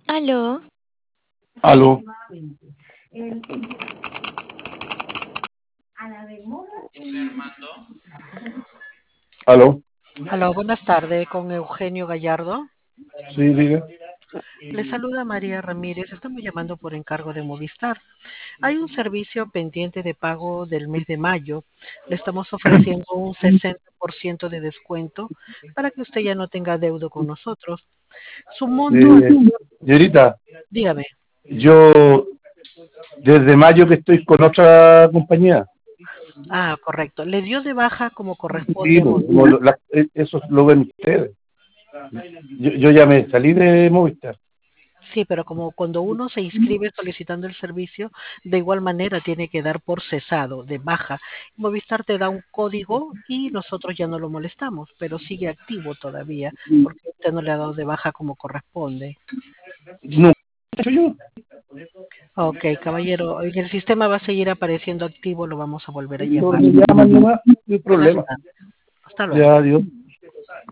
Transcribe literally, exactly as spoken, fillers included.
Aló. Aló. Aló. Hola, buenas tardes, con Eugenio Gallardo. Sí, diga. Le saluda María Ramírez, estamos llamando por encargo de Movistar. Hay un servicio pendiente de pago del mes de mayo. Le estamos ofreciendo un sesenta por ciento de descuento para que usted ya no tenga deuda con nosotros. Su monto, Eh, señorita, dígame. yo desde mayo que estoy con otra compañía. Ah, correcto. Le dio de baja como corresponde Sí, a pues, como Movistar. lo- la- eh, eso lo ven ustedes. Yo, yo ya me salí de Movistar. Sí, pero como cuando uno se inscribe solicitando el servicio, de igual manera tiene que dar por cesado, de baja. Movistar te da un código y nosotros ya no lo molestamos, pero sigue activo todavía, porque usted no le ha dado de baja como corresponde. No, soy yo. Ok, caballero, en el sistema va a seguir apareciendo activo, lo vamos a volver a No llamar. me llaman nomás, no hay Buenas problema. tardes. Hasta luego. Ya, adiós.